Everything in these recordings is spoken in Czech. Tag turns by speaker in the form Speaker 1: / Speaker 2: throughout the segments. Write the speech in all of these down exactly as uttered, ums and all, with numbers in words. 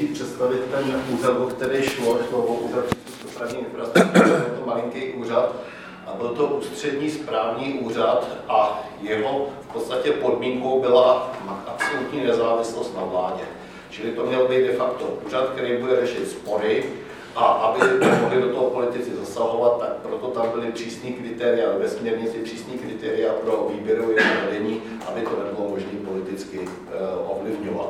Speaker 1: nejdřív představit ten úřad, o který šlo, šlo o úřad dopravní infrastruktury, je to malinký úřad a byl to ústřední správní úřad a jeho v podstatě podmínkou byla absolutní nezávislost na vládě. Čili to měl být de facto úřad, který bude řešit spory, a aby mohli do toho politici zasahovat, tak proto tam byly přísné kritéria, ve směrnici přísné kritéria pro výběrové vedení, aby to nebylo možné politicky uh, ovlivňovat.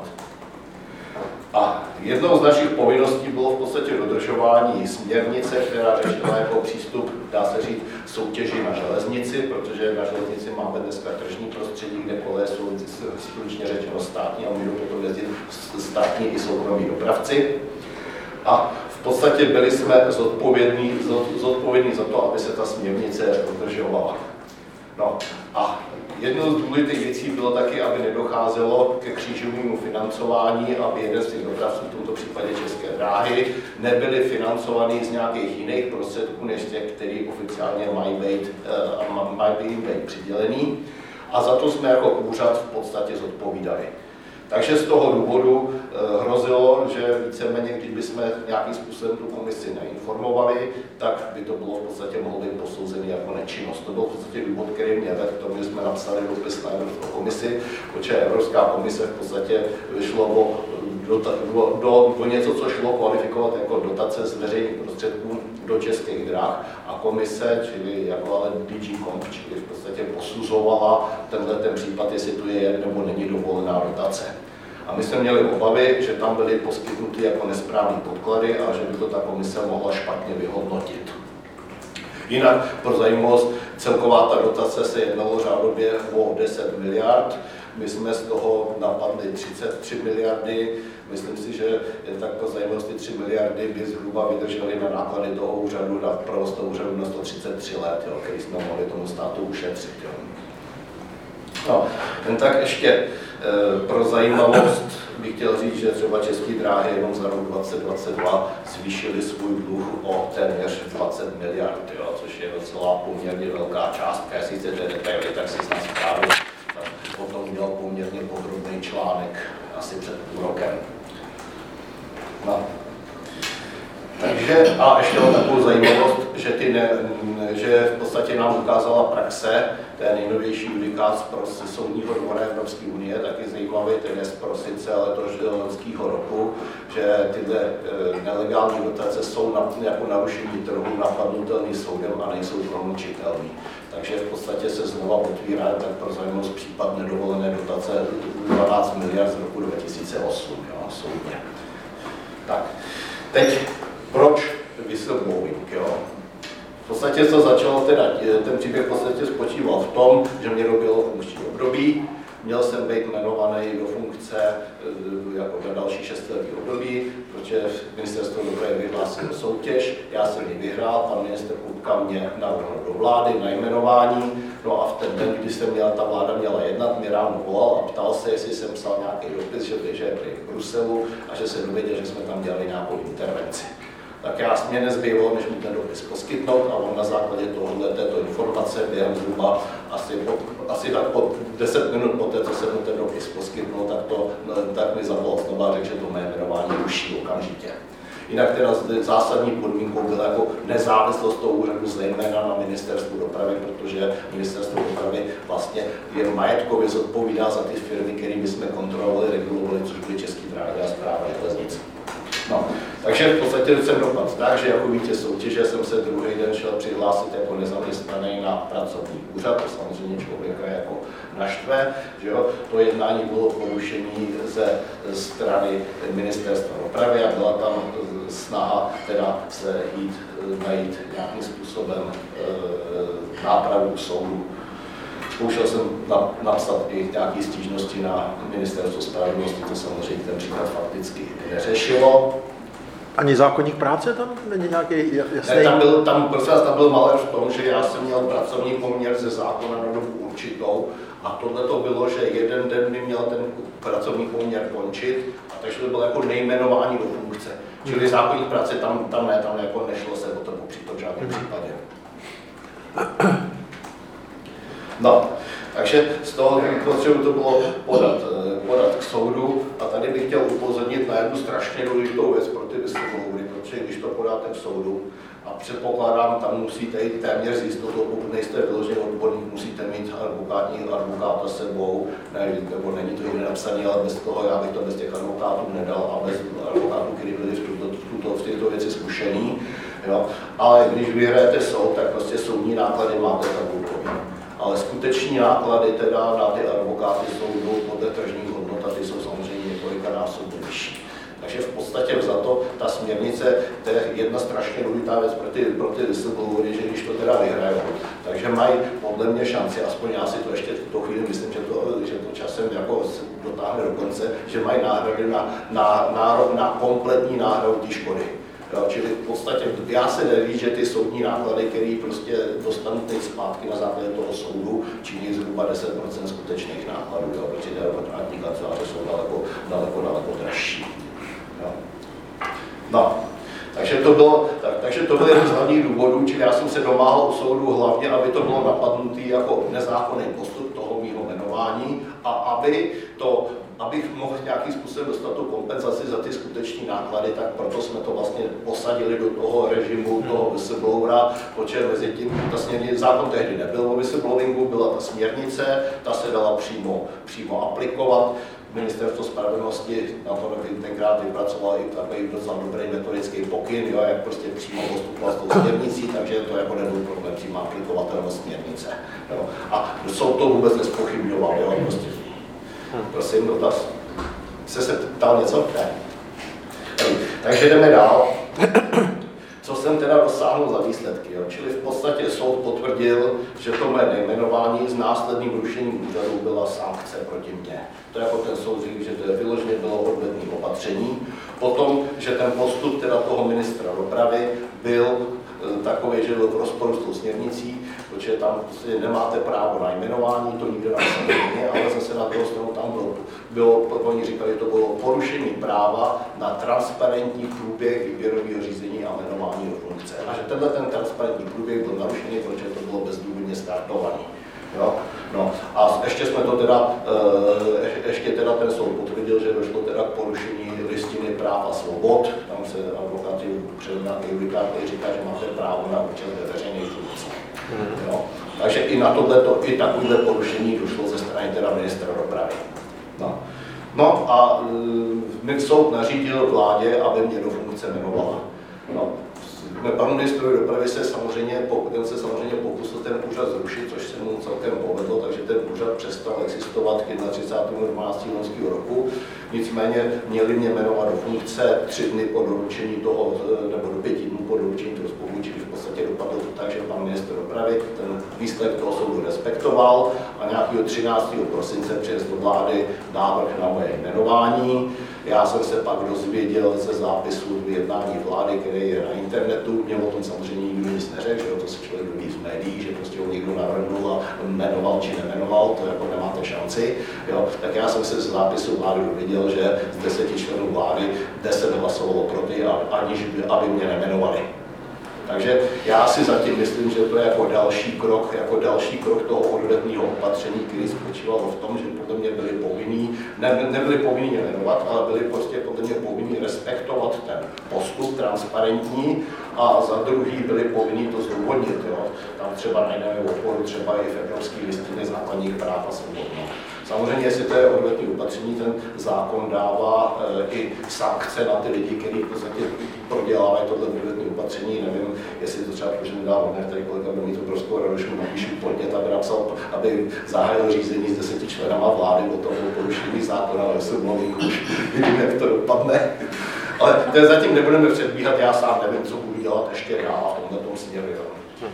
Speaker 1: A jednou z našich povinností bylo v podstatě dodržování směrnice, která řešila jako přístup, dá se říct, soutěži na železnici, protože na železnici máme dneska tržní prostředí, kde koleje jsou stručně řečeno státní a můžou potom jezdit státní i soukromí dopravci. A v podstatě byli jsme zodpovědní, zodpovědní za to, aby se ta směrnice dodržovala. No a jednou z důležitých věcí bylo taky, aby nedocházelo ke křížovému financování, aby jeden z těch dopravců, v tomto případě České dráhy, nebyly financovány z nějakých jiných prostředků, než těch, které oficiálně mají být, mají být, být přidělený. A za to jsme jako úřad v podstatě zodpovídali. Takže z toho důvodu e, hrozilo, že víceméně, když bychom nějakým způsobem tu komisi neinformovali, tak by to bylo v podstatě mohlo být posouzené jako nečinnost. To byl v podstatě důvod, který mě vedl k tomu, že jsme napsali dopis na Evropskou komisi, protože Evropská komise v podstatě vyšlo o, do, do, do, do něco, co šlo kvalifikovat jako dotace z veřejných prostředků do Českých drah a komise, čili jako ale D G Comp, čili v podstatě posuzovala tenhle ten případ, jestli tu je nebo není dovolená dotace. A my jsme měli obavy, že tam byly poskytnuty jako nesprávné podklady a že by to ta komise mohla špatně vyhodnotit. Jinak pro zajímavost, celková ta dotace se jednalo řádově o deset miliard, my jsme z toho napadli třicet tři miliardy, myslím si, že tak pro zajímavost ty tři miliardy by zhruba vydržely na náklady toho úřadu, na provoz toho úřadu na sto třicet tři let, jo, který jsme mohli tomu státu ušetřit. Jo. No, jen tak ještě e, pro zajímavost bych chtěl říct, že třeba České dráhy jenom za rok dvacet dvacet dva zvýšily svůj dluh o téměř dvacet miliard, jo, což je docela poměrně velká částka. Jestli chcete detaily, tak si snad zprávě potom měl poměrně podrobný článek asi před půl rokem. No. Takže a ještě o takovou zajímavost, že, ty ne, že v podstatě nám ukázala praxe, to je nejnovější judikát z Soudního dvora Evropské unie, taky zajímavý, ten je z prosince letošního roku, že tyhle nelegální dotace jsou na, jako narušení trhu napadnutelný soudem a nejsou promlčitelný. Takže v podstatě se znova otvírá tak pro zajímavost případ nedovolené dotace dvanáct miliard z roku dva tisíce osm, jo, soudně. Tak, teď proč whistleblowing, jo? V podstatě to začalo teda, ten příběh v podstatě spočíval v tom, že mě dobělo funkční období, měl jsem být jmenovaný do funkce jako na další šestiletý období, protože ministerstvo dopravy vyhlásilo soutěž, já jsem ji vyhrál, pan ministr Kupka mě navrhl do vlády na jmenování, no a v ten den, kdy jsem měla, ta vláda měla jednat, mě ráno volal a ptal se, jestli jsem psal nějaký dopis, že běže v Bruselu a že se dověděl, že jsme tam dělali nějakou intervenci. Tak já mě nezbývalo, než mu ten dopis poskytnout a on na základě tohohle této informace během zhruba asi, po, asi tak po deset minut poté, co jsem mu ten dopis poskytnul, tak, to, tak mi zavolal znovu a řekl, že to mé jmenování ruší okamžitě. Jinak teda zásadní podmínkou byla jako nezávislost toho úřadu, zejména na ministerstvu dopravy, protože ministerstvo dopravy vlastně jen majetkově zodpovídá za ty firmy, kterými jsme kontrolovali, regulovali, což byly České dráhy a Správa železnic. No, takže v podstatě jsem dopadl tak, že jako vítěz soutěže jsem se druhý den šel přihlásit jako nezaměstnaný na pracovní úřad, to samozřejmě člověka jako naštve, že jo, to jednání bylo porušení ze strany ministerstva dopravy a byla tam snaha teda se jít, najít nějakým způsobem e, nápravu u soudu. Zkoušel jsem na, napsat i nějaké stížnosti na ministerstvo spravedlnosti, to samozřejmě ten příklad fakticky neřešilo.
Speaker 2: Ani zákoník práce tam není nějaký jasný?
Speaker 1: Ne, tam byl, tam, prostě, tam byl malér v tom, že já jsem měl pracovní poměr ze zákona na dobu určitou a tohle to bylo, že jeden den by měl ten pracovní poměr končit a takže to bylo jako nejmenování do funkce. Čili zákoník práce tam, tam ne, tam jako nešlo se o to popřít v žádném případě. No, Takže z toho potřebu to bylo podat, podat k soudu a tady bych chtěl upozornit na jednu strašně důležitou věc pro ty whistleblowery, protože když to podáte k soudu, a předpokládám, tam musíte jít téměř z jistotou, pokud nejste vyložený odborník, musíte mít advokátní advokáta s sebou, ne, nebo není to jiné napsané, ale bez toho já bych to bez těch advokátů nedal a bez advokátů, kteří byli v, tuto, tuto, v této věci zkušení. Jo. Ale když vyhrajete soud, tak prostě soudní náklady máte tabulkový. Ale skuteční náklady teda na ty advokáty soudu podle tržních hodnot, ty jsou samozřejmě několikanásobně vyšší. Takže v podstatě za to ta směrnice, to je jedna strašně důležitá věc pro ty, pro ty whistleblowery, že když to teda vyhrajou, takže mají podle mě šanci, aspoň já si to ještě v tuto chvíli myslím, že to, že to časem jako se dotáhne do konce, že mají náhrady na, na, nárok na kompletní náhradu té škody. Jo, čili v podstatě já se neví, že ty soudní náklady, které prostě dostanou teď zpátky na základě toho soudu, činí zhruba deset procent skutečných nákladů, jo, protože advokátní kanceláře jsou daleko, daleko, daleko dražší. Jo. No, takže to bylo, tak, takže to byl jeden z hlavních důvodů, čili já jsem se domáhal u soudu hlavně, aby to bylo napadnutý jako nezákonný postup toho mýho jmenování a aby to abych mohl nějakým způsobem dostat tu kompenzaci za ty skutečné náklady, tak proto jsme to vlastně posadili do toho režimu toho whistleblowera, protože mezi tím ta směrnice, zákon tehdy nebyl o whistleblowingu, byla ta směrnice, ta se dala přímo, přímo aplikovat. Ministerstvo spravedlnosti na to tenkrát vypracovalo i takový docela dobrý metodický pokyn, jo, jak prostě přímo postupovat s tou směrnicí, takže to jako nebyl problém přímo aplikovatelnost směrnice. Jo. A soud to vůbec nezpochybňoval, jo, prostě. Prosím, dotaz. Jste se ptal něco? Ne. Takže jdeme dál. Co jsem teda dosáhnul za výsledky? Jo? Čili v podstatě soud potvrdil, že to mé nejmenování s následným rušením úřadu byla sankce proti mně. To jako ten soud říká, že to je vyloženě bylo odvetné opatření. Potom, že ten postup teda toho ministra dopravy byl takový, že byl v rozporu s tou směrnicí, protože tam prostě nemáte právo na jmenování, to nikdo napsané není, ale zase na druhou stranu tam bylo, bylo, oni říkali, to bylo porušení práva na transparentní průběh výběrového řízení a jmenování do funkce. A že tenhle ten transparentní průběh byl narušený, protože to bylo bezdůvodně startovaný. Jo? No. A ještě jsme to teda, ještě teda ten soud potvrdil, že došlo teda k porušení listiny práv a svobod. Tam se advokáti před na judikátě říká, že máte právo na účast ve veřejných funkcích. Jo? Takže i na tohleto, i takovéhle porušení došlo ze strany teda ministra dopravy. No. No a e, soud nařídil vládě, aby mě do funkce jmenovala. No. Panu ministrovi dopravy se samozřejmě, ten se samozřejmě pokusil ten úřad zrušit, což se mu celkem povedlo, takže ten úřad přestal existovat k třicátému prvnímu dvanáctého loňského roku. Nicméně měli mě jmenovat do funkce tři dny po doručení toho, nebo do pěti dnů po doručení toho rozpočtu, čili v podstatě dopadlo to tak, že pan ministr dopravy ten výsledek toho soudu respektoval a nějakého třináctého prosince přes do vlády návrh na moje jmenování. Já jsem se pak dozvěděl ze zápisu jednání vlády, který je na internetu. Mě o tom samozřejmě nikdo nic neřekl, že to se člověk doví z médií, že prostě ho někdo navrhnul a jmenoval či nemenoval, to jako nemáte šanci. Jo. Tak já jsem se z zápisu vlády dověděl, že z deseti členů vlády deset hlasovalo proti, aniž by, aby mě nejmenovali. Takže já si zatím myslím, že to je jako další krok, jako další krok toho odvetného opatření, který spočívalo v tom, že podle mě byli povinní, ne, nebyli povinní jmenovat, ale byli prostě podle mě povinní respektovat ten postup transparentní a za druhý byli povinní to zdůvodnit. Jo. Tam třeba najdeme oporu třeba i v Evropské listině základních práv a svobod. Samozřejmě, jestli to je odvetné opatření, ten zákon dává e, i sankce na ty lidi, kteří v podstatě prodělávají tohle odvetné opatření. Nevím, jestli to třeba můžeme dát, ne, tady kolega bude mít obrovskou radost, mu napíšu podnět, aby napsal, aby zahájil řízení s deseti členama vlády o toho porušení zákona, ale se mluvím už, vidím, jak to dopadne. Ale to zatím nebudeme předbíhat, já sám nevím, co budu dělat ještě dál v tomto směru. No.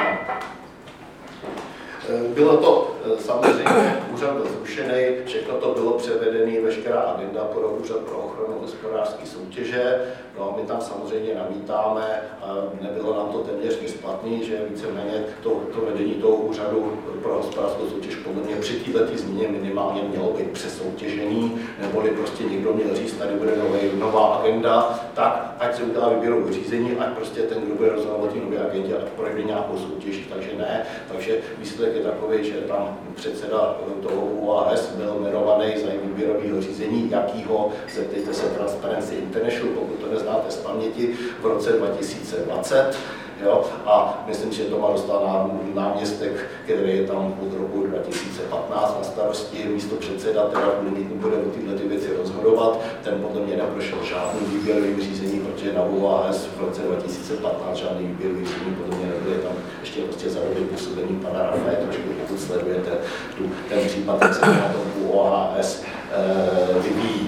Speaker 1: Bylo to samozřejmě, úřad byl zrušený, všechno to bylo převedené, veškerá agenda pro úřad pro ochranu hospodářské soutěže. No, my tam samozřejmě namítáme, nebylo nám to téměř nesplatný, že víceméně to, to vedení toho úřadu pro hospodářskou soutěž podle mě při této změně minimálně mělo být přesoutěžený, neboli prostě někdo měl říct, tady bude nový, nová agenda, tak ať se udělá výběrové řízení, ať prostě ten, kdo bude rozhodovat o té nové agendě, ať projde nějakou soutěží, takže ne. Takže výsledek je takový, že tam předseda toho U A S byl jmenovaný za výběrového řízení, jakýho, zeptejte se Transparency International, pokud to neznáte z paměti, v roce dva tisíce dvacet. Jo? A myslím, že to má dostal náměstek, který je tam od roku dva tisíce patnáct na starosti, místo předseda, teda bude o tyhle ty věci rozhodovat. Ten podle mě neprošel žádný výběrový řízení, protože na U A S v roce dva tisíce patnáct žádný výběrový řízení podle mě nebyl, tam ještě prostě za doby působení pana Rafaje, trošku pokud sledujete tu, ten případ, jak se na tom U A S e, vyvíjí.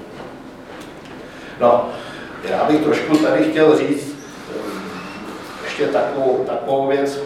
Speaker 1: No, já bych trošku tady chtěl říct, ještě takovou, takovou věc.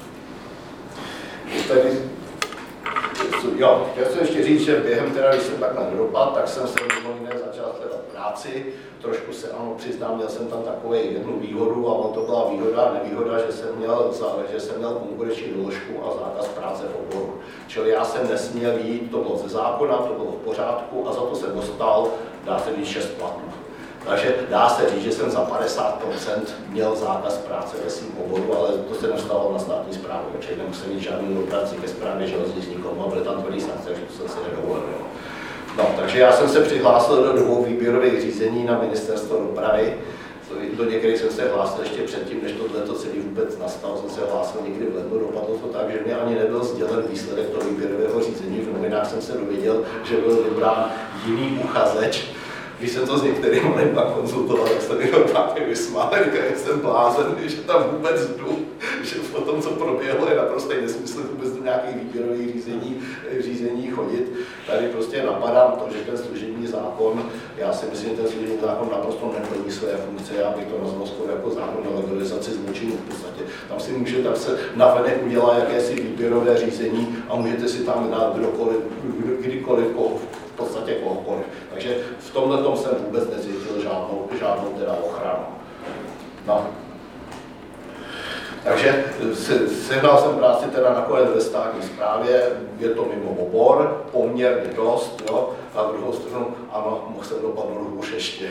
Speaker 1: Tady, jo, chtěl jsem ještě říct, že během teda, když jsem takhle nedopadl, tak jsem se mimo jiné začal hledat práci. Trošku se, ano, přiznám, měl jsem tam takovou jednu výhodu a on to byla výhoda a nevýhoda, že jsem měl, že jsem měl konkurenční doložku a zákaz práce v oboru. Čili já jsem nesměl jít, to bylo ze zákona, to bylo v pořádku a za to jsem dostal, dá se říct, šest platů. Takže dá se říct, že jsem za padesát procent měl zákaz práce ve svém oboru, ale to se nestalo na státní správu, takže nemusel mít žádnou dopraci ke správě železnic nikomu a byly tam tvrdý sankce, že to jsem si nedovolil. No, takže já jsem se přihlásil do dvou výběrových řízení na ministerstvo dopravy. Do některých jsem se hlásil ještě předtím, než tohleto celý vůbec nastal, jsem se hlásil někdy v lednu, dopadlo to tak, že mě ani nebyl sdělen výsledek toho výběrového řízení. V novinách jsem se dověděl, že byl vybrán jiný uchazeč. Když jsem to s některým lidma konzultoval, tak jsem jenom také vysmál, říkal, že jsem blázen, že tam vůbec jdu, že po tom, co proběhlo, je naprosto nesmysl vůbec do nějakých výběrových řízení, řízení chodit. Tady prostě napadám to, že ten služební zákon, já si myslím, že ten služební zákon naprosto neplní své funkce, já bych to nazval skoro jako zákon na legalizaci zločinu v podstatě. Tam si může, tak se navenek udělá jakési výběrové řízení a můžete si tam dát kdokoliv, kdykoliv, v podstatě kohokoliv. Takže v tomhle tom jsem vůbec nezvětil žádnou, žádnou teda ochranu. No. Takže sehnal jsem práci teda nakonec ve státní správě, je to mimo obor, poměrně dost, jo, a na druhou stranu, ano, mohl jsem dopadnout už ještě.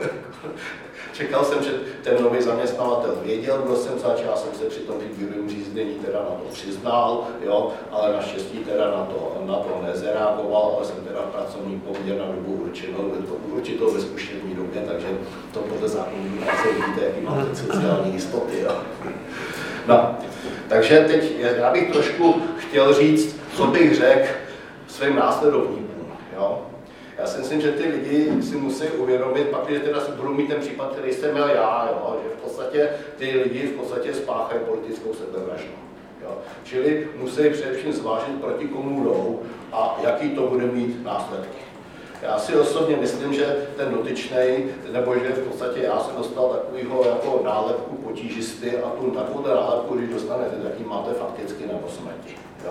Speaker 1: Čekal jsem, že ten nový zaměstnavatel věděl, kdo jsem zač, já jsem se při tom výběrovém řízení teda na to přiznal, jo, ale naštěstí teda na to, na to nezareagoval, ale jsem teda pracovní poměr na dobu určitou, určitou ve zkušební době, takže to podle zákonů práce vidíte, jaký máte sociální jistoty. Jo. No, takže teď já bych trošku chtěl říct, co bych řekl svým následovníkům. Jo. Já si myslím, že ty lidi si musí uvědomit, pak, že teda si budou mít ten případ, který jsem měl já, jo, že v podstatě ty lidi v podstatě spáchají politickou sebevraždu. Jo. Čili musí především zvážit, proti komu jdou a jaký to bude mít následky. Já si osobně myslím, že ten dotyčnej, nebo že v podstatě já jsem dostal takovýho jako nálepku potížisty a tu takovou nálepku, když dostanete, tak ji máte fakticky nebo smrti. Jo.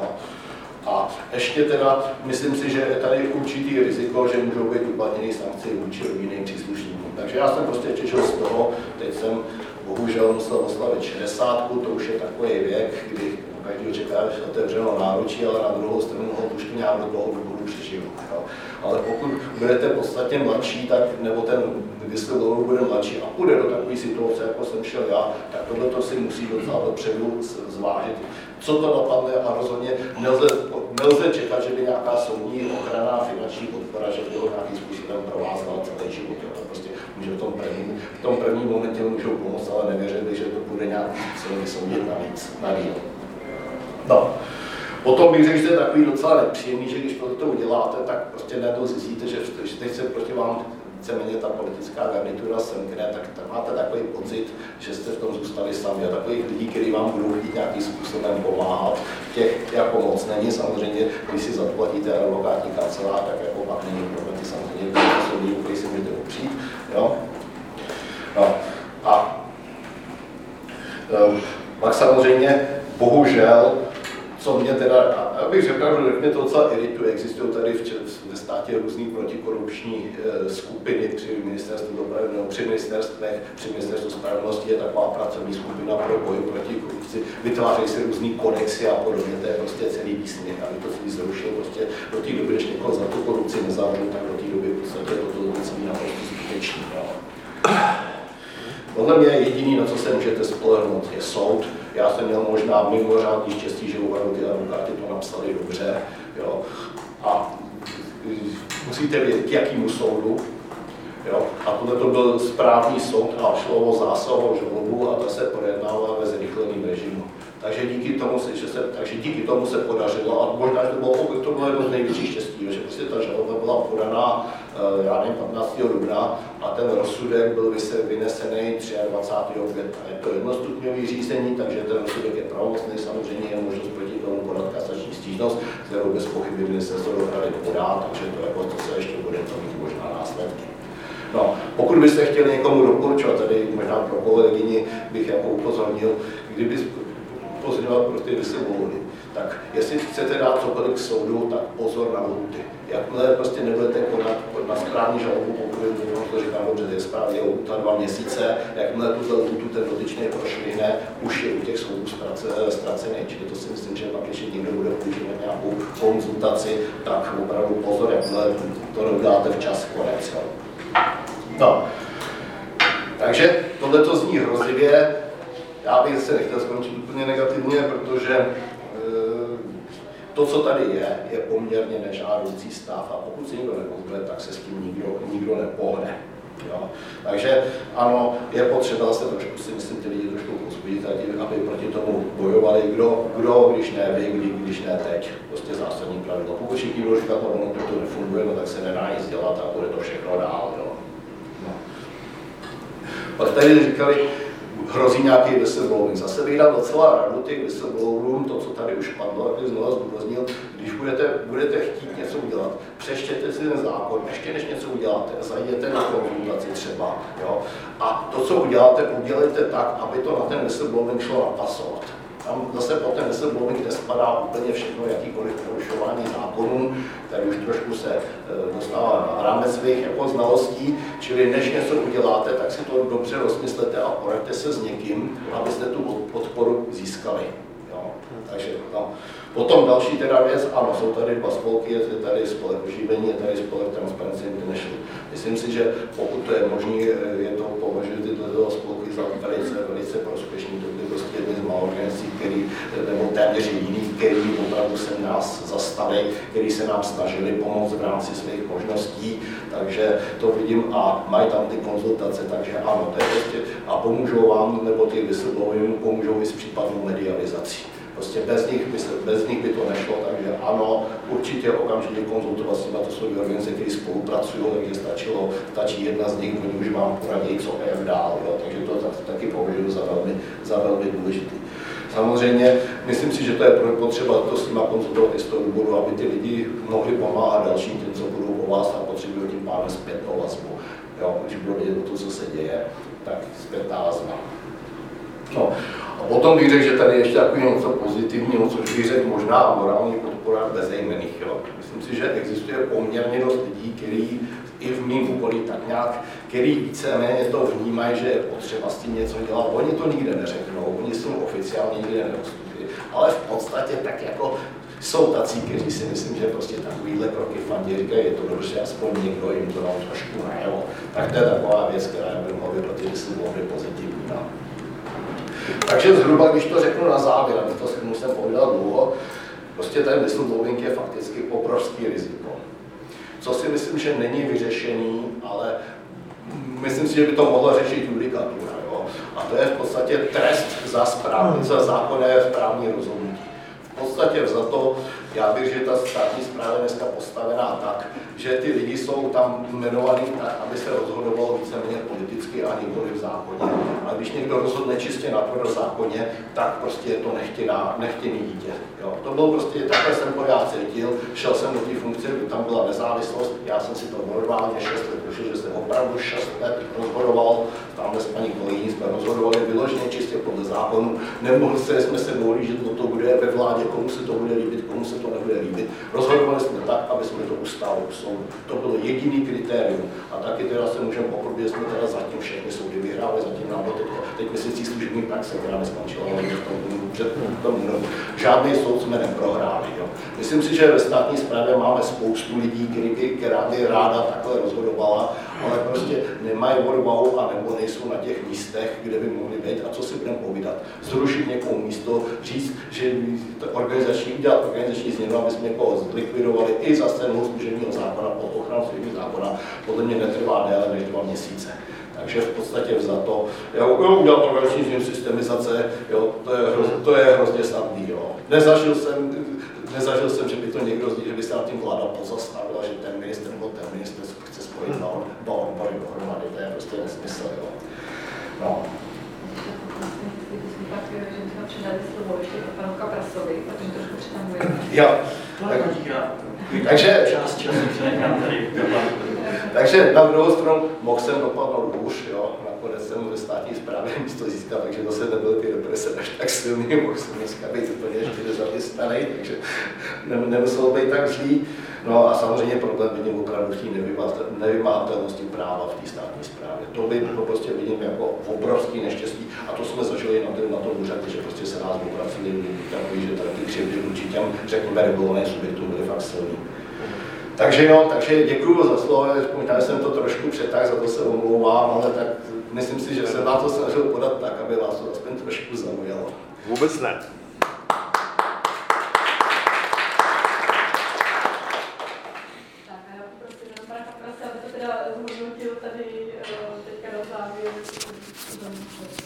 Speaker 1: A ještě teda, myslím si, že je tady určitý riziko, že můžou být uplatněny sankce vůči rodinným příslušníkům. Takže já jsem prostě těšil z toho, teď jsem bohužel musel oslavit šedesátku, to už je takový věk, kdy každý čeká, že otevřeno náručí, ale na druhou stranu ho už to nějak do toho důvodu přežiju. Ale pokud budete podstatně mladší, tak, nebo ten whistleblower bude mladší a půjde do takové situace, jako jsem šel já, tak tohle si musí docela dopředu zvážit, co to dopadne a rozhodně nelze, nelze čekat, že by nějaká soudní ochrana, finanční podpora, že by ho nějakým způsobem provázela celý život. To prostě může v tom prvním, v tom prvním momentě můžou pomoct, ale nevěřili, že to bude nějakým způsobem vysoudit navíc. navíc. No. Potom bych řekl, že to je takový docela nepříjemný, že když to uděláte, tak prostě najednou zjistíte, že teď se proti vám víceméně ta politická garnitura semkne, tak, tak máte takový pocit, že jste v tom zůstali sami. A takových lidí, kteří vám budou chtít nějakým způsobem pomáhat, těch jako moc není. Samozřejmě, když si zaplatíte advokátní kancelář, tak jako pak není problém, ty samozřejmě jsou lidi, kteří si můžete opřít. Jo? No. A um, pak samozřejmě, bohužel, co mě teda, abych řekl, že mě to docela irituje, existují tady v, ve státě různý protikorupční e, skupiny při ministerstvu dopravy, nebo při ministerstvech, při ministerstvu spravedlnosti je taková pracovní skupina pro boj proti korupci, vytvářejí se různý kodexy a podobně, to je prostě celý výsměch, aby to celý zrušil, prostě do té doby, než někoho za tu korupci nezavřou, tak do té doby v podstatě to celý naprosto zbytečný. Podle mě jediné, na co se můžete spolehnout, je soud. Já jsem měl možná mimořádný štěstí, že opravdu ty advokáty to napsali dobře. Jo. A musíte vědět, k jakému soudu. Jo. A tohle to byl správní soud a šlo o zásahovou žalobu a ta se projednávala ve zrychleném režimu. Takže díky tomu se, že se, takže díky tomu se podařilo, a možná, že to bylo, to bylo jedno z největších štěstí, že prostě ta žaloba byla podaná, já nevím, patnáctého dubna a ten rozsudek byl vynesený dvacátého třetího května. Je to jednostupňový řízení, takže ten rozsudek je pravomocný, samozřejmě je možnost proti tomu podat kasační stížnost, kterou bez pochyby ministerstvo dopravy podá, takže to, jako, to se ještě bude to mít možná následky. No, pokud byste chtěli někomu doporučovat, tady možná pro kolegyni bych jako upozornil, kdyby upozorňovat pro ty whistleblowery, tak jestli chcete dát cokoliv k soudu, tak pozor na lhůty. Jakmile prostě nebudete konat na správní žalobu, pokud to říkám dobře, je správně lhůta dva měsíce, jakmile tuto lhůtu ten dotyčný prošvihne, už je u těch soudů ztracený. Čili to si myslím, že pak, když někdo bude používat nějakou konzultaci, tak opravdu pozor, jakmile to neuděláte včas, konec. No, takže tohle to zní hrozivě. Já bych se nechtěl skončit úplně negativně, protože e, to, co tady je, je poměrně nežádoucí stav a pokud si nikdo nepozve, tak se s tím nikdo, nikdo nepohne. Jo? Takže ano, je potřeba se trošku, si myslím, ty lidi trošku pozbudit, aby proti tomu bojovali, kdo, kdo když ne vy, kdy, když ne teď. Prostě zásadní pravidlo. Pokud všichni budou říkat, no, ono to nefunguje, no, tak se nedá nic dělat a bude to všechno dál. Jo? No. Pak tady říkali, hrozí nějaký whistleblowing. Zase bych dal docela radu těch whistleblowerům, to, co tady už padlo, aby znovu zdůraznil, když budete, budete chtít něco udělat, přečtěte si ten zákon, ještě než něco uděláte, zajděte na konzultaci třeba. Jo? A to, co uděláte, udělejte tak, aby to na ten whistleblowing šlo napasovat. Tam zase po ten whistleblowing nespadá úplně všechno, jakýkoliv porušování zákonů, tady už trošku se dostává na rámec svých jako znalostí, čili než něco uděláte, tak si to dobře rozmyslete a poraďte se s někým, abyste tu podporu získali. Jo? Takže no. Potom další teda věc, ano, jsou tady dva spolky, je tady spolek oživení, je tady spolek Transparency International. Myslím si, že pokud to je možné, je to považuji tyto spolky za velice, velice prospěšný, to byly prostě jedny z málo organizací, který, nebo téměř jiný, který opravdu se nás zastali, který se nám snažili pomoct v rámci svých možností, takže to vidím a mají tam ty konzultace, takže ano, to je prostě, a pomůžou vám, nebo ty whistleblowerům pomůžou i s případnou medializací. Prostě bez nich, by se, bez nich by to nešlo, takže ano, určitě okamžitě konzultovat s nimi, to jsou organizace, které spolupracují, takže stačilo, stačí jedna z nich, oni už vám poradí, co a jak dál, jo, takže to taky považuji za velmi, za velmi důležité. Samozřejmě, myslím si, že to je potřeba to s nimi konzultovat i z toho důvodu, aby ty lidi mohli pomáhat dalším těm, co budou po vás a potřebují tím pádem zpětnou vazbu. Jo, když budou vědět o to, co se děje, tak zpětná vazba. No. A potom bych řekl, že tady ještě takový něco pozitivního, což bych řekl možná morální podpora bezejmenných. Jo. Myslím si, že existuje poměrně dost lidí, kteří i v mým okolí tak nějak, který víceméně to vnímají, že je potřeba s tím něco dělat. Oni to nikde neřeknou, oni jsou oficiálně nikde nedostupí, ale v podstatě tak jako jsou tací, kteří si myslím, že prostě takovýhle kroky fandí, říkají, je to dobře, aspoň někdo jim to dal trošku najevo. Tak to je taková věc, která by mohla být pro ty whistleblowery pozitivní. No. Takže zhruba, když to řeknu na závěr, aby to s musím povídat dlouho, prostě ten whistleblowing je fakticky obrovský riziko. Co si myslím, že není vyřešený, ale myslím si, že by to mohla řešit judikatura. Jo? A to je v podstatě trest za správní, za zákonné správní rozhodnutí. V podstatě za to, já bych, že ta státní správa je dneska postavená tak, že ty lidi jsou tam jmenovaní tak, aby se rozhodovalo víceméně politicky a nikoli v zákoně. A když někdo rozhodne čistě na v zákoně, tak prostě je to nechtěná, nechtěný dítě. Jo. To bylo prostě, takhle jsem to já cítil, šel jsem do té funkce, kdy tam byla nezávislost, já jsem si to normálně šest let prošel, že jsem opravdu šest let rozhodoval, tamhle s paní kolegyní jsme rozhodovali vyloženě čistě podle zákonu, nemohli se, jsme se mohli, že to bude ve vládě, komu se to bude líbit, komu se to nebude líbit. Rozhodovali jsme tak, aby jsme to ustáli u soudu. To bylo jediný kritérium. A taky teda se můžeme pochlubit, že jsme teda zatím všechny soudy vyhráli. vyhráli zatím nám teď, teď měsící služební praxe, která neskončila před tomu. Žádný soud jsme neprohráli. Jo. Myslím si, že ve státní správě máme spoustu lidí, kteří, která by ráda takhle rozhodovala, ale prostě nemají odvahu a nebo nejsou na těch místech, kde by mohli být. A co si budeme povídat? Zrušit někomu místo, říct, že to organizační, udělat organizační změnu, aby jsme někoho zlikvidovali i za cenu služebního zákona, pod ochranu služebního zákona, podle mě netrvá déle než dva měsíce. Takže v podstatě za to, jo, udělat organizační změnu systemizace, jo, to, je hroz, to je hrozně snadný. Jo. Nezažil jsem, nezažil jsem, že by to někdo, že by se na tím vláda pozastavila, že ten minister nebo ten minister chce spojit dva odbory dohromady, to je prostě nesmysl. Jo. No.
Speaker 3: Pak, že bychom předali slovo ještě panu Kaprasovi, protože trošku přetamujeme.
Speaker 1: Jo.
Speaker 4: Tak,
Speaker 1: takže,
Speaker 4: část času se nechám tady.
Speaker 1: takže na druhou stranu mohl jsem dopadnout hůř, jo. Nakonec jsem ve státní správě místo získal, takže zase nebyly ty represe až tak silný, mohl jsem dneska být úplně ještě zaměstnaný, takže nemuselo být tak zlý. No a samozřejmě problém vidím opravdu v té nevymahatelnosti práva v té státní správě. To by to prostě vidím jako obrovský neštěstí a to jsme zažili na, na tom úřadě, že prostě se nás obraceli lidi takový, že tady ty křivdy vůči těm, řekněme, regulovaným subjektům byly fakt silný. Takže jo, takže děkuju za slovo, možná jsem to trošku přetáhl, za to se omlouvám, ale tak myslím si, že jsem vás to snažil podat tak, aby vás to aspoň trošku zaujalo.
Speaker 2: Vůbec ne.
Speaker 3: Aby to teda zhodnotil tady teďka na závěr.